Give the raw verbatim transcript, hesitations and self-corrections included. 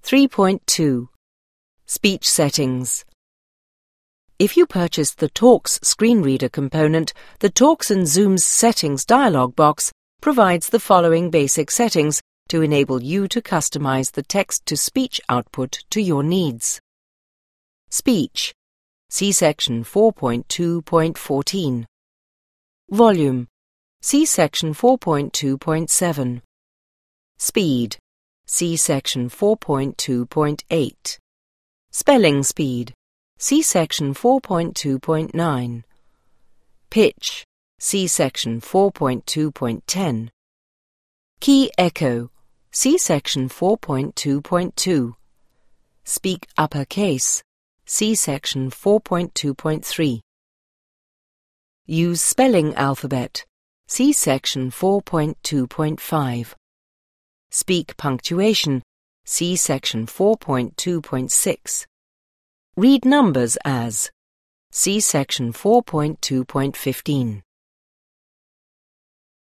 three point two. Speech Settings. If you purchase the Talks screen reader component, the Talks and Zoom's Settings dialog box provides the following basic settings to enable you to customize the text-to-speech output to your needs. Speech. See Section four point two point fourteen. Volume. See Section four point two point seven. Speed. See Section four point two point eight. Spelling speed. See Section four point two point nine. Pitch. See Section four point two point ten. Key echo. See Section four point two point two. Speak uppercase. See Section four point two point three. Use spelling alphabet. See Section four point two point five. Speak punctuation. See Section four point two point six. Read numbers as. See Section four point two point fifteen.